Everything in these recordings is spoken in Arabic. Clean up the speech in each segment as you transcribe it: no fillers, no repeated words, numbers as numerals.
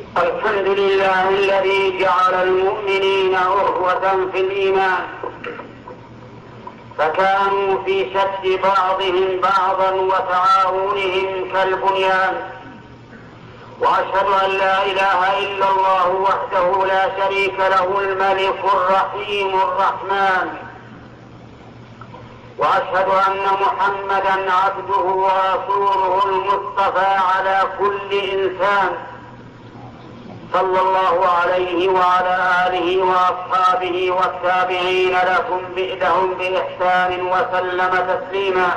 الحمد لله الذي جعل المؤمنين أخوة في الإيمان، فكانوا في شد بعضهم بعضا وتعاونهم كالبنيان. وأشهد أن لا إله إلا الله وحده لا شريك له الملك الرحيم الرحمن، وأشهد أن محمدا عبده ورسوله المصطفى على كل إنسان، صلى الله عليه وعلى آله وأصحابه والتابعين لهم بإحسان وسلم تسليما.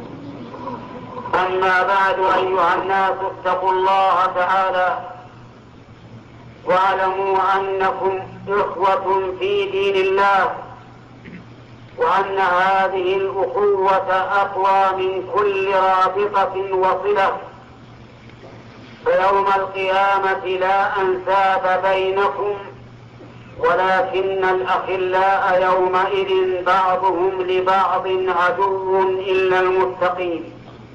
أما بعد، أيها الناس اتقوا الله تعالى واعلموا أنكم إخوة في دين الله، وأن هذه الأخوة أقوى من كل رابطة وصلة. فيوم القيامة لا أنساب بينكم، ولكن الأخلاء يومئذ بعضهم لبعض عدو إلا المتقين.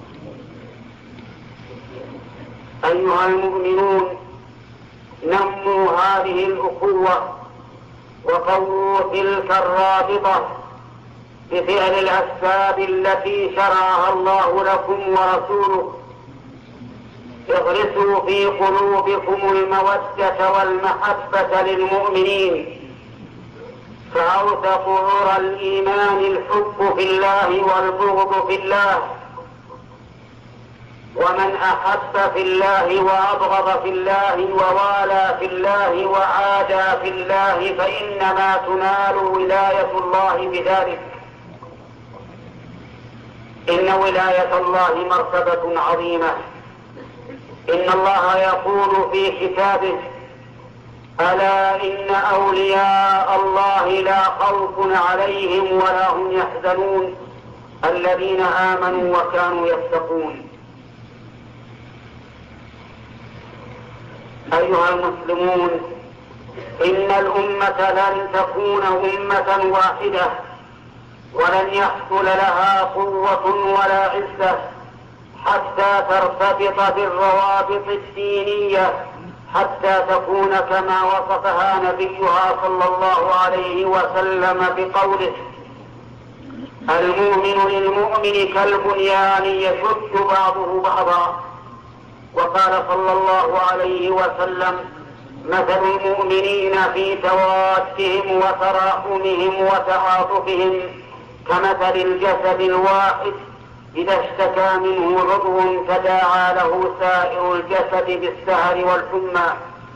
أيها المؤمنون، نموا هذه الأخوة وقووا تلك الرابطة بفعل الأسباب التي شرعها الله لكم ورسوله. اغرسوا في قلوبكم المودة والمحبة للمؤمنين، فأوثق عرى الإيمان الحب في الله والبغض في الله. ومن أحب في الله وأبغض في الله ووالى في الله وعادى في الله فإنما تنال ولاية الله بذلك. إن ولاية الله مرتبة عظيمة. إن الله يقول في كتابه: ألا إن أولياء الله لا خوف عليهم ولا هم يحزنون الذين آمنوا وكانوا يتقون. أيها المسلمون، إن الأمة لن تكون أمة واحدة، ولن يحصل لها قوة ولا عزة حتى ترتبط بالروابط الدينية، حتى تكون كما وصفها نبيها صلى الله عليه وسلم بقوله: المؤمن للمؤمن كالبنيان يشد بعضه بعضا. وقال صلى الله عليه وسلم: مثل المؤمنين في توادهم وتراحمهم وتعاطفهم كمثل الجسد الواحد إذا اشتكى منه عضو تداعى له سائر الجسد بالسهر والحمى.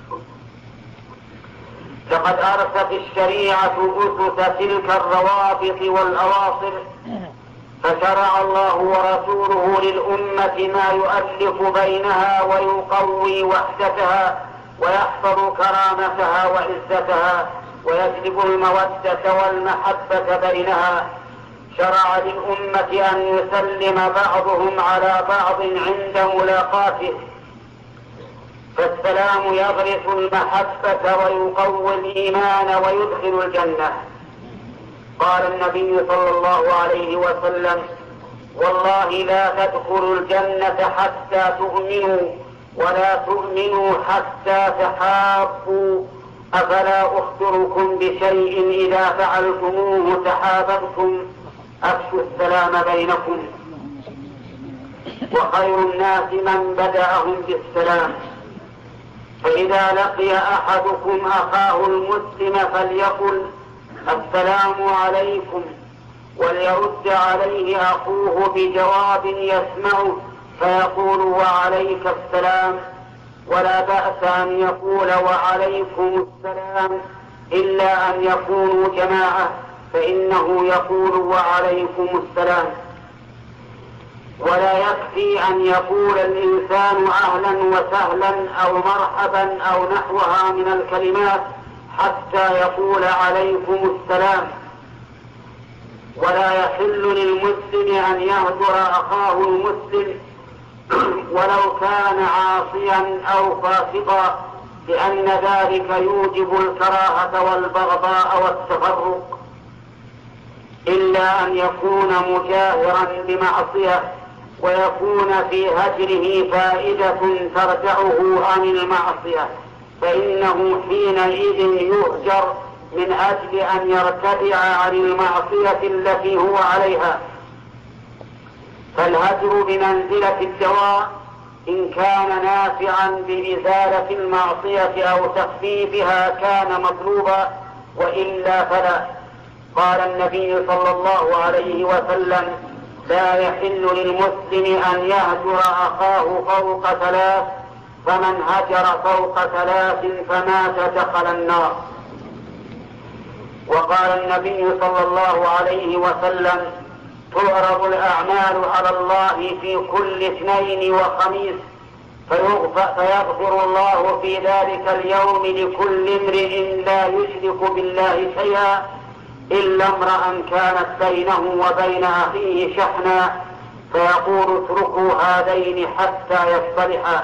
لقد أرست الشريعة أسس تلك الروابط والأواصر، فشرع الله ورسوله للأمة ما يؤلف بينها ويقوي وحدتها ويحفظ كرامتها وعزتها ويجلب المودة والمحبة بينها. شرع للأمة أن يسلم بعضهم على بعض عند ملاقاته، فالسلام يغرس المحبة ويقوي الإيمان ويدخل الجنة. قال النبي صلى الله عليه وسلم: والله لا تدخلوا الجنة حتى تؤمنوا، ولا تؤمنوا حتى تحابوا. أفلا أخبركم بشيء إذا فعلتموه تحاببتم؟ أفشوا السلام بينكم. وخير الناس من بدأهم بالسلام. فإذا لقي أحدكم أخاه المسلم فليقل: السلام عليكم، وليرد عليه أخوه بجواب يسمعه فيقول: وعليك السلام. ولا بأس أن يقول: وعليكم السلام، إلا أن يكونوا جماعة، فإنه يقول: وعليكم السلام. ولا يكفي أن يقول الإنسان أهلا وسهلا أو مرحبا أو نحوها من الكلمات حتى يقول: عليكم السلام. ولا يحل للمسلم أن يهجر أخاه المسلم ولو كان عاصيا أو فاسقا، لأن ذلك يوجب الكراهة والبغضاء والتفرق، إلا أن يكون مجاهرا بمعصية ويكون في هجره فائدة ترجعه عن المعصية، فإنه حينئذ يهجر من أجل أن يرتدع عن المعصية التي هو عليها. فالهجر بمنزلة الدواء إن كان نافعا بإزالة المعصية أو تخفيفها كان مطلوبا، وإلا فلا. قال النبي صلى الله عليه وسلم: لا يحل للمسلم أن يهجر أخاه فوق 3، فمن هجر فوق 3 فمات دخل النار. وقال النبي صلى الله عليه وسلم: تعرض الأعمال على الله في كل اثنين وخميس، فيغفر الله في ذلك اليوم لكل امرئ لا يشرك بالله شيئا إلا امرأ كانت بينه وبين أخيه شحنا، فيقول: اتركوا هذين حتى يصطلحا.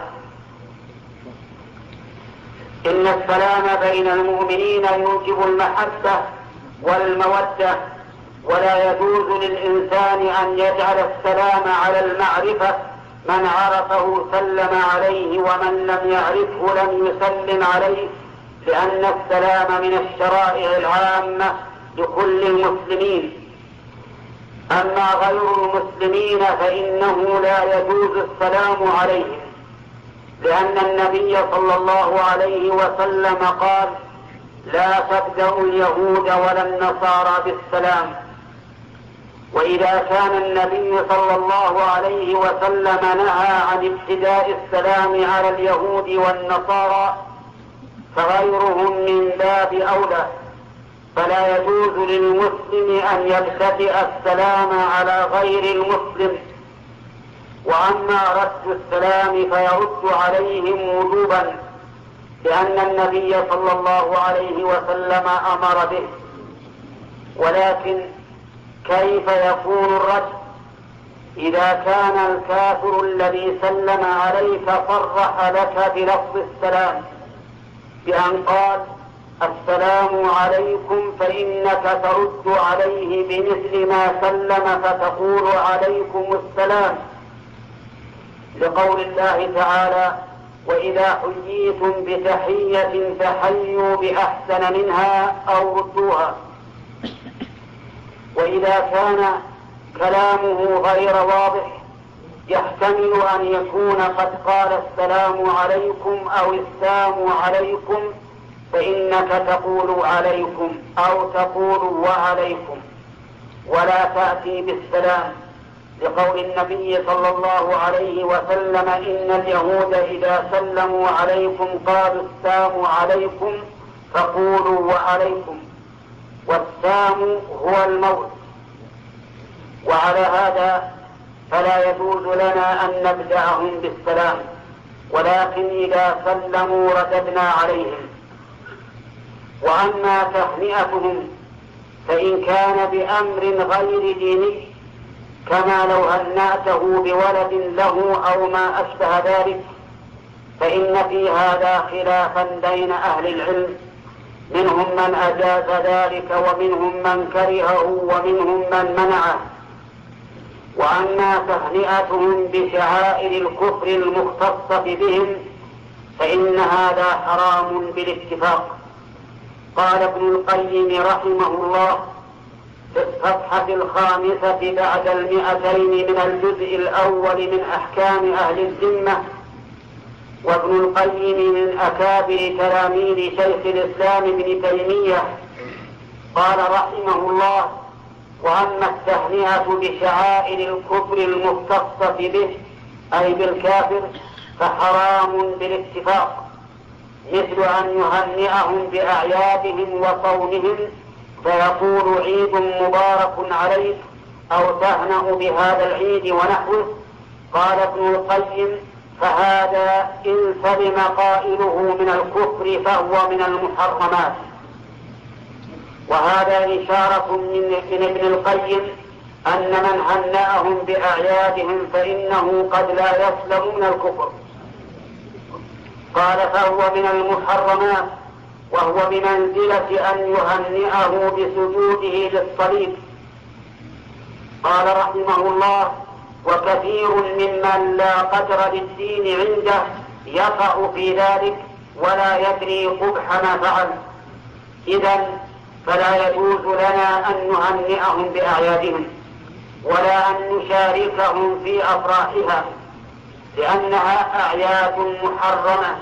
إن السلام بين المؤمنين يوجب المحبة والمودة، ولا يجوز للإنسان أن يجعل السلام على المعرفة، من عرفه سلم عليه ومن لم يعرفه لم يسلم عليه، لأن السلام من الشرائع العامة لكل المسلمين. أما غير المسلمين فإنه لا يجوز السلام عليهم، لأن النبي صلى الله عليه وسلم قال: لا تبدأوا اليهود ولا النصارى بالسلام. وإذا كان النبي صلى الله عليه وسلم نهى عن ابتداء السلام على اليهود والنصارى فغيرهم من باب أولى، فلا يجوز للمسلم أن يبتدئ السلام على غير المسلم. وأما رد السلام فيرد عليهم وجوبا، لأن النبي صلى الله عليه وسلم أمر به. ولكن كيف يكون الرد إذا كان الكافر الذي سلم عليك صرح لك بلفظ السلام بأن قال: السلام عليكم، فإنك ترد عليه بمثل ما سلم فتقول: عليكم السلام، لقول الله تعالى: وإذا حييتم بتحية فحيوا بأحسن منها أو ردوها. وإذا كان كلامه غير واضح يحتمل أن يكون قد قال: السلام عليكم أو السلام عليكم، فإنك تقول: عليكم أو تقول: وعليكم، ولا تأتي بالسلام، لقول النبي صلى الله عليه وسلم: إن اليهود إذا سلموا عليكم قالوا: السلام عليكم، فقولوا: وعليكم، والسلام هو الموت. وعلى هذا فلا يجوز لنا أن نبدأهم بالسلام، ولكن إذا سلموا رددنا عليهم. وأما تهنئتهم فإن كان بأمر غير ديني، كما لو هنأته بولد له أو ما أشبه ذلك، فإن في هذا خلافا بين أهل العلم، منهم من أجاز ذلك ومنهم من كرهه ومنهم من منعه. وأما تهنئتهم بشعائر الكفر المختصة بهم فإن هذا حرام بالاتفاق. قال ابن القيم رحمه الله في الصفحة 5 بعد 200 من الجزء الأول من أحكام أهل الذمة: وابن القيم من أكابر تلاميذ شيخ الإسلام ابن تيمية، قال رحمه الله: وأما التهنئة بشعائر الكفر المختصة به أي بالكافر فحرام بالاتفاق، مثل أن يهنئهم بأعيادهم وصومهم فيقول: عيد مبارك عليك، أو تهنأ بهذا العيد ونحوه. قال ابن القيم: فهذا إن سلم قائله من الكفر فهو من المحرمات. وهذا إشارة من ابن القيم أن من هنأهم بأعيادهم فإنه قد لا يسلم من الكفر. قال: فهو من المحرمات، وهو بمنزلة أن يهنئه بسجوده للصليب. قال رحمه الله: وكثير ممن لا قدر للدين عنده يقع في ذلك، ولا يدري قبح ما فعل، إذن فلا يجوز لنا أن نهنئهم بأعيادهم ولا أن نشاركهم في أفراحها، لأنها أعياد محرمة.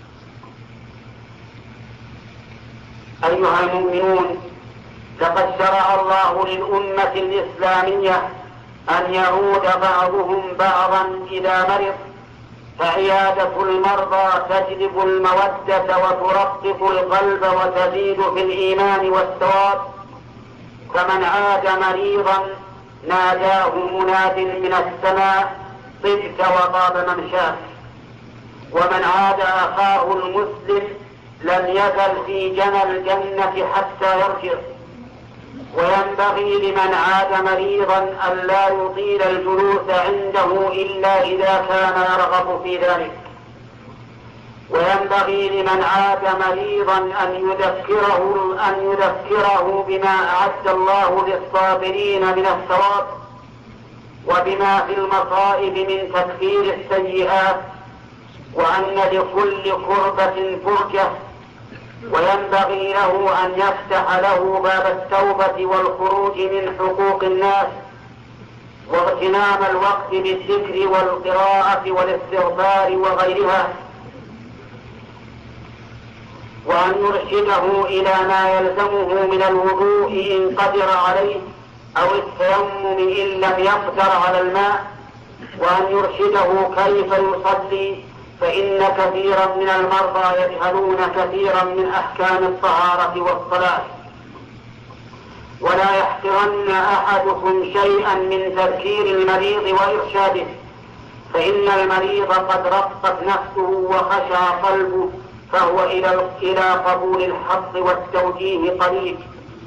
أيها المؤمنون، لقد شرع الله للأمة الإسلامية أن يعود بعضهم بعضا إذا مرض، فعيادة المرضى تجلب المودة وترقق القلب وتزيد في الإيمان والثواب. فمن عاد مريضا ناداه مناد من السماء: طبت وطاب ممشاك. ومن عاد أخاه المسلم لم يزل في جنى الجنة حتى يرجع. وينبغي لمن عاد مريضا أن لا يطيل الجلوس عنده إلا إذا كان يرغب في ذلك. وينبغي لمن عاد مريضا أن يذكره بما أعد الله للصابرين من الثواب، وبما في المصائب من تكفير السيئات، وأن لكل كربة فرجة. وينبغي له أن يفتح له باب التوبة والخروج من حقوق الناس، واغتنام الوقت بالذكر والقراءة والاستغفار وغيرها، وأن يرشده إلى ما يلزمه من الوضوء إن قدر عليه، أو التيمم إن لم يقدر على الماء، وأن يرشده كيف يصلي، فإن كثيرا من المرضى يجهلون كثيرا من أحكام الطهارة والصلاة. ولا يحقرن أحدكم شيئا من تذكير المريض وإرشاده، فإن المريض قد رقت نفسه وخشع قلبه، فهو إلى قبول الحق والتوجيه قريب.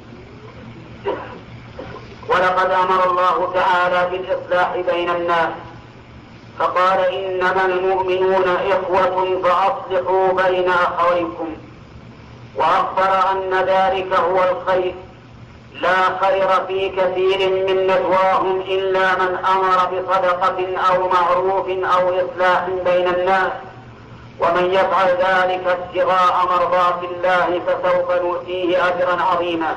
ولقد أمر الله تعالى بالإصلاح بين الناس، فقال: إنما المؤمنون إخوة فأصلحوا بين أخويكم. وأخبر أن ذلك هو الخير. لا خير في كثير من نجواهم إلا من أمر بصدقة أو معروف أو إصلاح بين الناس، ومن يفعل ذلك ابتغاء مرضات الله فسوف نؤتيه أجرا عظيما.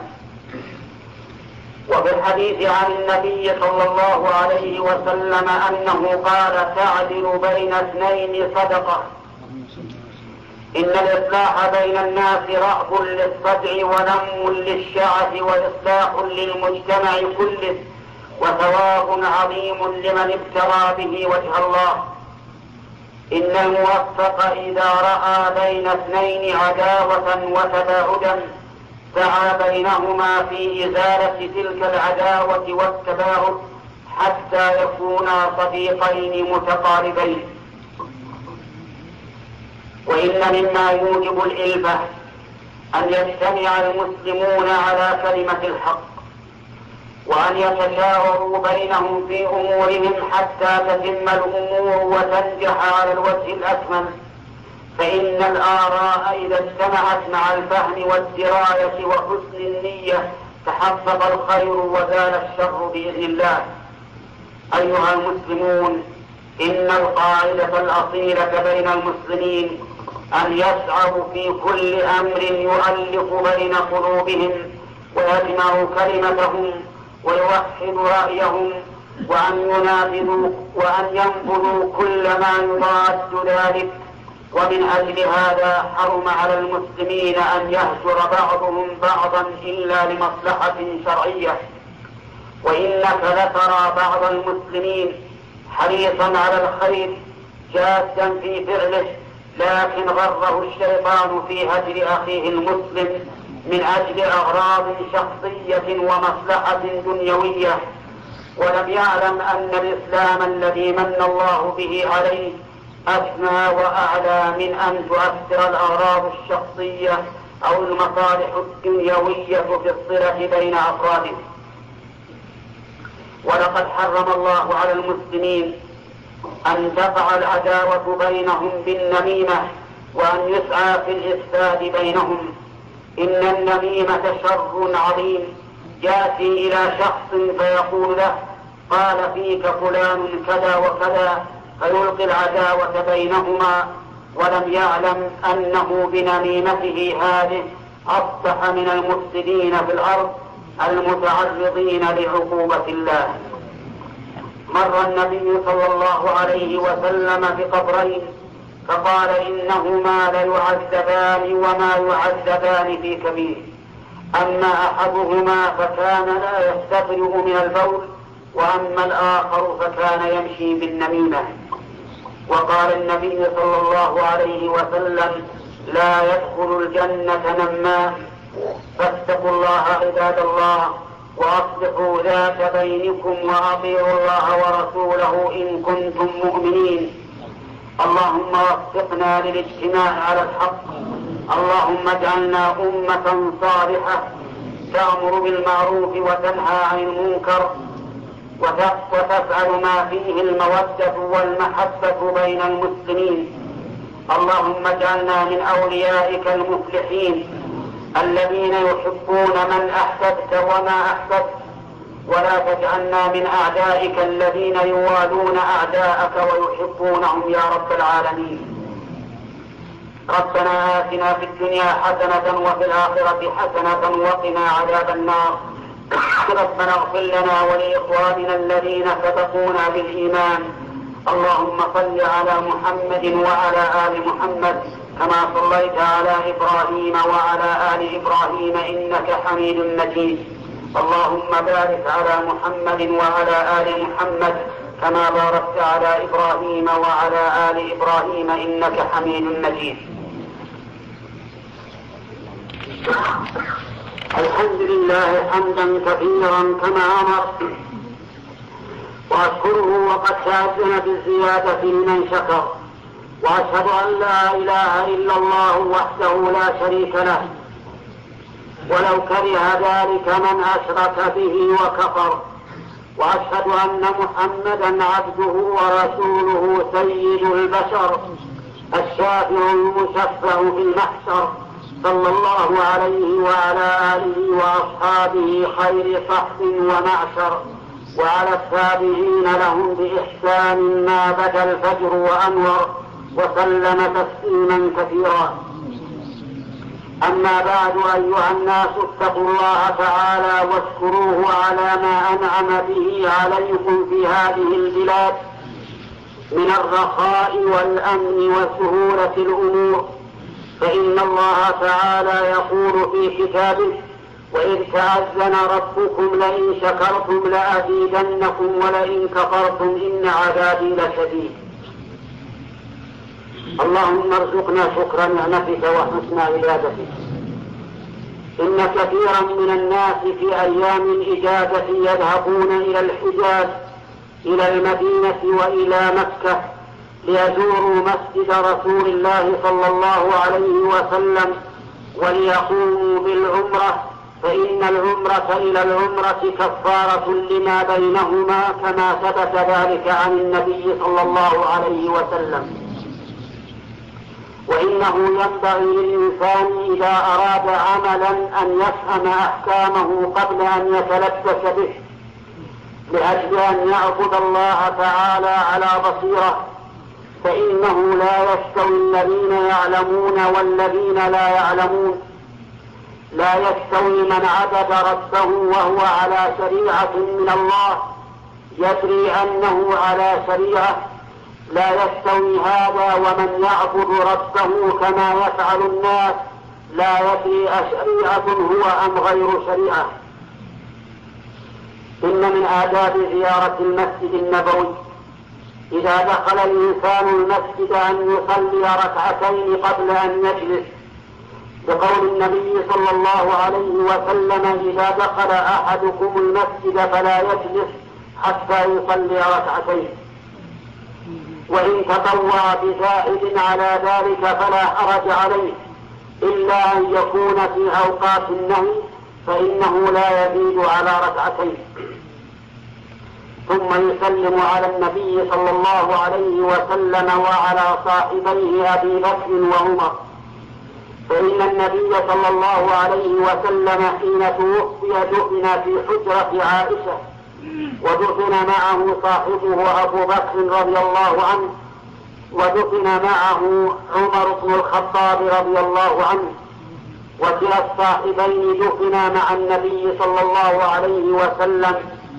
وفي الحديث عن النبي صلى الله عليه وسلم أنه قال: تعدل بين اثنين صدقة. إن الإصلاح بين الناس رأب للصدع ونم للشعث وإصلاح للمجتمع كله، وثواب عظيم لمن ابتغى به وجه الله. إن الموفق إذا رأى بين اثنين عداوة وتباعدا سعى بينهما في إزالة تلك العداوة والتباعد حتى يكونا صديقين متقاربين. وإن مما يوجب الإلفة أن يجتمع المسلمون على كلمة الحق، وأن يتشاوروا بينهم في أمورهم حتى تتم الأمور وتنجح على الوجه الأكمل. فإن الآراء إذا اجتمعت مع الفهم والدراية وحسن النية تحقق الخير وزال الشر بإذن الله. أيها المسلمون، إن القاعدة الأصيلة بين المسلمين أن يسعوا في كل أمر يؤلف بين قلوبهم ويجمع كلمتهم ويوحد رأيهم، وأن ينبذوا كل ما يضاد ذلك. ومن أجل هذا حرم على المسلمين أن يهجر بعضهم بعضا إلا لمصلحة شرعية. وإنك لترى بعض المسلمين حريصا على الخير جادا في فعله، لكن غره الشيطان في هجر أخيه المسلم من أجل أغراض شخصية ومصلحة دنيوية، ولم يعلم أن الإسلام الذي من الله به عليه أسمى وأعلى من أن تؤثر الأغراض الشخصية أو المصالح الدنيوية في الصلة بين أفراده. ولقد حرم الله على المسلمين أن تقع العداوة بينهم بالنميمة، وأن يسعى في الإفساد بينهم. إن النميمة شر عظيم يأتي إلى شخص فيقول له: قال فيك فلان كذا وكذا، فيلقي العداوة بينهما، ولم يعلم أنه بنميمته هذه أصبح من المفسدين في الأرض المتعرضين لعقوبة الله. مر النبي صلى الله عليه وسلم بقبرين فقال إنهما ليعذبان وما يعذبان في كبير، أما أحدهما فكان لا يستبرئ من البول، وأما الآخر فكان يمشي بالنميمة. وقال النبي صلى الله عليه وسلم لا يدخل الجنة نمام. فاتقوا الله عباد الله وأصلحوا ذات بينكم وأطيعوا الله ورسوله إن كنتم مؤمنين. اللهم وفقنا للاجتماع على الحق. اللهم اجعلنا أمة صالحة تأمر بالمعروف وتنهى عن المنكر وتفعل ما فيه المودة والمحبة بين المسلمين. اللهم اجعلنا من أوليائك المفلحين الذين يحبون من أحببت وما أحببت، ولا تجعلنا من أعدائك الذين يوالون أعداءك ويحبونهم يا رب العالمين. ربنا آتنا في الدنيا حسنة وفي الآخرة حسنة وقنا عذاب النار. ربنا اغفر لنا ولإخواننا الذين سبقونا بالإيمان. اللهم صل على محمد وعلى آل محمد كما صليت على إبراهيم وعلى آل إبراهيم إنك حميد مجيد. اللهم بارك على محمد وعلى آل محمد كما باركت على إبراهيم وعلى آل إبراهيم إنك حميد مجيد. الحمد لله حمدا كثيرا كما أمر، وأشكره وقد شاهدنا بالزيادة لمن شكر، وأشهد أن لا إله إلا الله وحده لا شريك له، ولو كره ذلك من أشرك به وكفر. وأشهد أن محمدا عبده ورسوله سيد البشر الشافع المشفع في المحشر، صلى الله عليه وعلى آله وأصحابه خير صحب ومعشر، وعلى التابعين لهم بإحسان ما بدا الفجر وأنور، وسلم تسليما كثيرا. أما بعد أيها الناس اتقوا الله تعالى واشكروه على ما أنعم به عليكم في هذه البلاد من الرخاء والأمن وسهولة الأمور، فإن الله تعالى يقول في كتابه وإذ تأذن ربكم لئن شكرتم لأزيدنكم ولئن كفرتم إن عذابي لشديد. اللهم ارزقنا شكر نعمتك وحسن عبادتك. إن كثيرا من الناس في أيام الإجازة يذهبون إلى الحجاز إلى المدينة وإلى مكة ليزوروا مسجد رسول الله صلى الله عليه وسلم وليقوموا بالعمرة، فإن العمرة إلى العمرة كفارة لما بينهما كما ثبت ذلك عن النبي صلى الله عليه وسلم. وإنه ينبغي للإنسان إذا أراد عملا أن يفهم أحكامه قبل أن يتلبس به، لأجل أن يعبد الله تعالى على بصيرة، فإنه لا يستوي الذين يعلمون والذين لا يعلمون. لا يستوي من عبد ربه وهو على شريعة من الله يدري أنه على شريعة، لا يستوي هذا ومن يعبد ربه كما يفعل الناس لا يدري أشريعة هو أم غير شريعة. إن من آداب زيارة المسجد النبوي إذا دخل الإنسان المسجد أن يصلي ركعتين قبل أن يجلس، بقول النبي صلى الله عليه وسلم إذا دخل أحدكم المسجد فلا يجلس حتى يصلي ركعتين، وإن تطوع بزائد على ذلك فلا حرج عليه إلا أن يكون في أوقات النهي فإنه لا يزيد على ركعتين، ثم يسلم على النبي صلى الله عليه وسلم وعلى صاحبيه أبي بكر وعمر، فإن النبي صلى الله عليه وسلم حين توفي دفن في حجرة عائشة، ودفن معه صاحبه أبو بكر رضي الله عنه، ودفن معه عمر بن الخطاب رضي الله عنه، وكلا الصاحبين دفن مع النبي صلى الله عليه وسلم،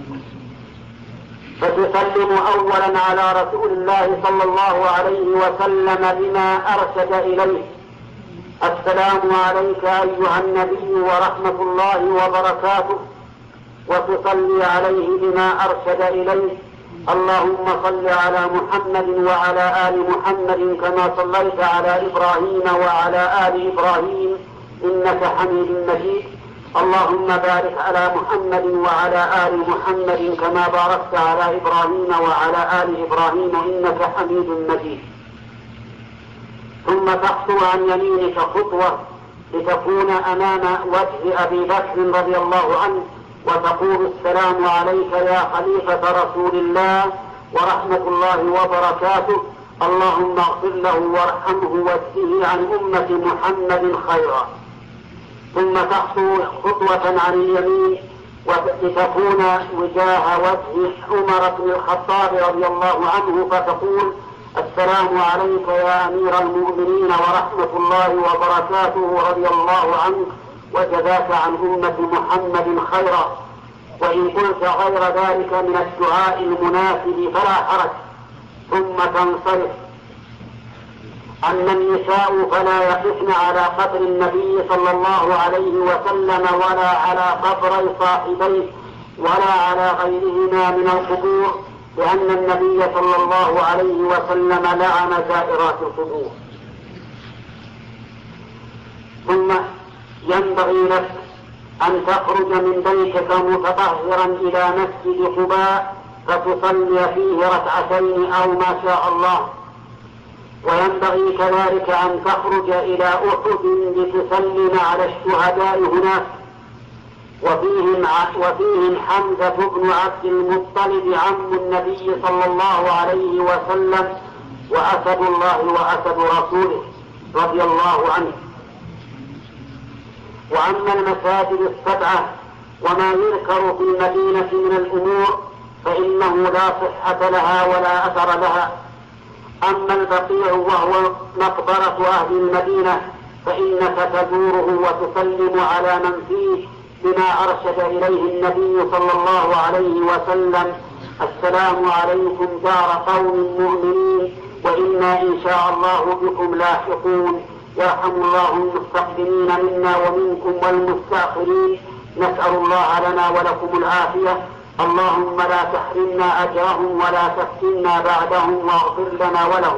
فتسلم أولا على رسول الله صلى الله عليه وسلم بما أرشد إليه: السلام عليك أيها النبي ورحمة الله وبركاته، وتصلي عليه بما أرشد إليه: اللهم صل على محمد وعلى آل محمد كما صليت على إبراهيم وعلى آل إبراهيم إنك حميد مجيد، اللهم بارك على محمد وعلى آل محمد كما باركت على إبراهيم وعلى آل إبراهيم إنك حميد مجيد. ثم تخطو عن يمينك خطوة لتكون أمام وجه أبي بكر رضي الله عنه، وتقول: السلام عليك يا خليفة رسول الله ورحمة الله وبركاته، اللهم اغفر له وارحمه واجزه عن أمة محمد خيرا. ثم تخطو خطوة عن اليمين لتكون وجاه وجه عمر بن الخطاب رضي الله عنه، فتقول: السلام عليك يا أمير المؤمنين ورحمة الله وبركاته رضي الله عنك وجزاك عن أمة محمد خيرا. وإن قلت غير ذلك من الدعاء المناسب فلا حرج. ثم تنصرف. أما النساء فلا يقفن على قبر النبي صلى الله عليه وسلم ولا على قبر صاحبيه ولا على غيرهما من القبور، لأن النبي صلى الله عليه وسلم لعن زائرات القبور. ثم ينبغي لك أن تخرج من بيتك متطهرا إلى مسجد قباء فتصلي فيه ركعتين أو ما شاء الله. وينبغي كذلك أن تخرج إلى أحد لتسلم على الشهداء هناك، وفيهم حمزة بن عبد المطلب عم النبي صلى الله عليه وسلم وأسد الله وأسد رسوله رضي الله عنه. وأما المساجد السبعة وما يذكر في المدينة من الأمور فإنه لا صحة لها ولا أثر لها. أما البقيع وهو مقبرة أهل المدينة فإنك تزوره وتسلم على من فيه بما أرشد إليه النبي صلى الله عليه وسلم: السلام عليكم دار قوم مؤمنين وإنا إن شاء الله بكم لاحقون، يرحم الله المستقدمين منا ومنكم والمستأخرين، نسأل الله لنا ولكم العافية، اللهم لا تحرمنا أجرهم ولا تفتنا بعدهم واغفر لنا ولهم.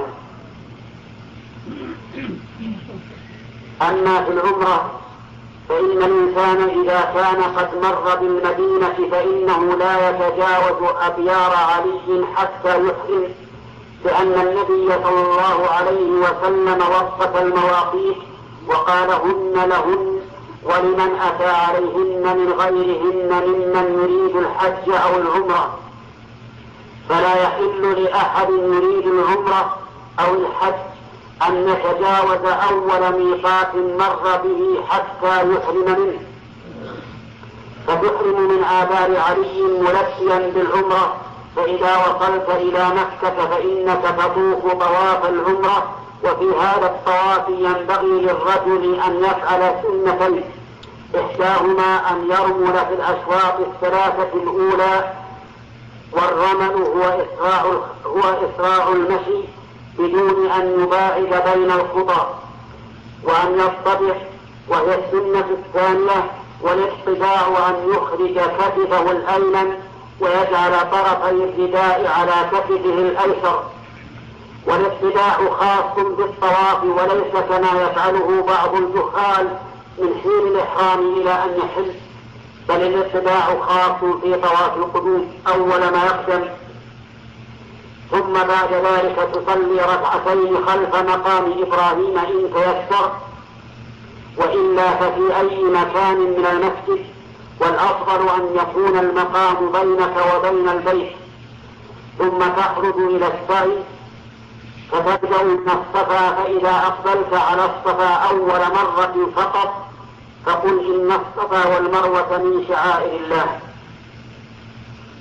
أما في العمرة فإن الإنسان إذا كان قد مر بالمدينة فإنه لا يتجاوز أبيار علي حتى يحرم، لأن النبي صلى الله عليه وسلم وقف المواقيت وقال: هن لهن ولمن أتى عليهن من غيرهن ممن يريد الحج أو العمرة. فلا يحل لأحد يريد العمرة أو الحج أن يتجاوز أول ميقات مر به حتى يحرم منه، فتحرم من آبار علي ملبيا بالعمرة، فإذا وصلت إلى مكة فإنك تطوف طواف العمرة. وفي هذا الطواف ينبغي للرجل أن يفعل سنتين: إحداهما أن يرمل في الأشواط الثلاثة الأولى، والرمل هو إسراع المشي بدون أن يباعد بين الخطى، وأن يصطبح وهي السنة الثانية، والاقتداء أن يخرج كتفه الأيمن ويجعل طرفي الرداء على كتفه الأيسر. والاقتداء خاص بالطواف وليس كما يفعله بعض الجهال من حين الإحرام إلى أن يحل، بل الاقتداء خاص في طواف القدوم أول ما يقدم. ثم بعد ذلك تصلي ركعتين خلف مقام إبراهيم إن تيسر، وإلا ففي أي مكان من المسجد، والأفضل أن يكون المقام بينك وبين البيت. ثم تخرج إلى السعي فتبدأ من الصفا، فإذا أقبلت على الصفا أول مرة فقط فقل: إن الصفا والمروة من شعائر الله.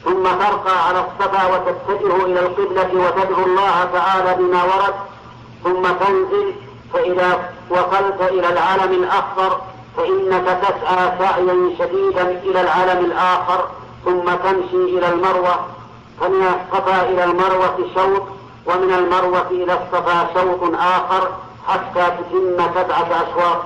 ثم ترقى على الصفا وتتجه إلى القبلة وتدعو الله تعالى بما ورد، ثم تنزل، فإذا وصلت إلى العلم الأخضر فإنك تسعى سعيا شديدا إلى العلم الآخر، ثم تمشي إلى المروة، فمن الصفا إلى المروة شوط، ومن المروة إلى الصفا شوط آخر حتى تتم 7 أشواط.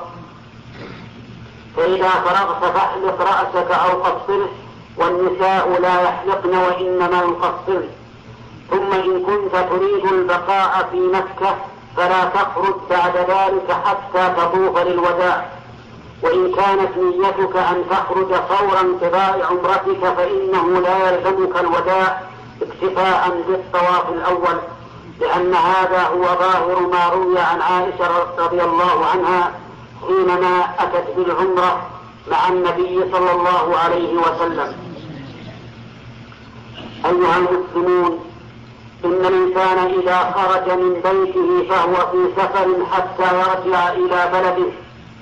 فإذا فرغت فاحلق رأسك أو قصره، والنساء لا يحلقن وإنما يقصرن. ثم إن كنت تريد البقاء في مكة فلا تخرج بعد ذلك حتى تطوف للوداع. وإن كانت نيتك أن تخرج فور انقضاء عمرتك فإنه لا يلزمك الوداع اكتفاء بالطواف الأول، لأن هذا هو ظاهر ما روي عن عائشة رضي الله عنها حينما أتت بالعمرة مع النبي صلى الله عليه وسلم. أيها المسلمون، إن الإنسان إذا خرج من بيته فهو في سفر حتى يرجع إلى بلده،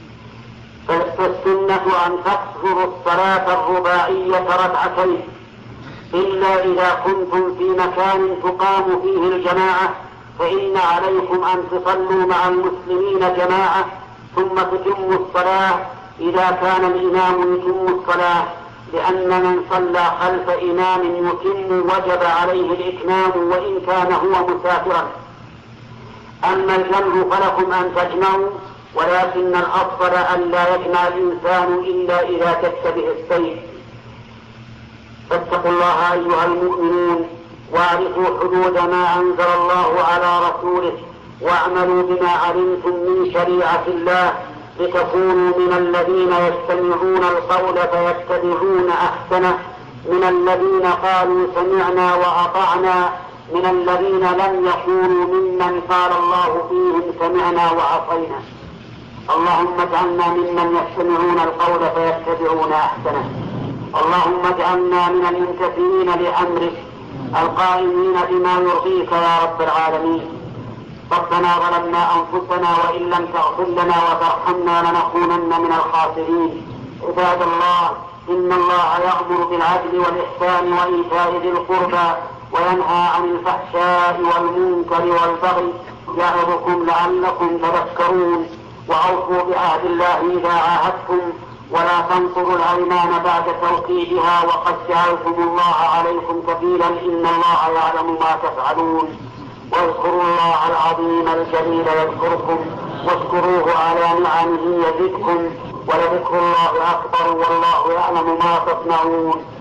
فالسنة أن تقصر الصلاة الرباعية ركعتين، إلا إذا كنتم في مكان تقام فيه الجماعة فإن عليكم أن تصلوا مع المسلمين جماعة ثم تتموا الصلاة إذا كان الإمام يتم الصلاة، لأن من صلى خلف إمام يتم وجب عليه الإتمام وإن كان هو مسافرا. أما الجمع فلكم أن تجمعوا، ولكن الأفضل أن لا يجمع الإنسان إلا إذا جد به السيف. فاتقوا الله أيها المؤمنون، واعرفوا حدود ما أنزل الله على رسوله، واعملوا بما علمتم من شريعة الله لتكونوا من الذين يستمعون القول فيتبعون أحسنه، من الذين قالوا سمعنا وأطعنا، من الذين لم يقولوا ممن قال الله فيهم سمعنا وعصينا. اللهم اجعلنا ممن يستمعون القول فيتبعون أحسنه. اللهم اجعلنا من الممتثلين لأمرك القائمين بما يرضيك يا رب العالمين. ربنا ظلمنا أنفسنا وإن لم تغفر لنا وترحمنا لنكونن من الخاسرين. عباد الله، إن الله يأمر بالعدل والإحسان وإيتاء ذي القربى وينهى عن الفحشاء والمنكر والبغي يعظكم لعلكم تذكرون. وأوفوا بعهد الله إذا عاهدتم، ولا تنقضوا الأيمان بعد توكيدها وقد جعلتم الله عليكم كفيلا إن الله يعلم ما تفعلون. واذكروا الله العظيم الجليل يذكركم، واشكروه على نعمه يزدكم، ولذكر الله أكبر والله يعلم ما تصنعون.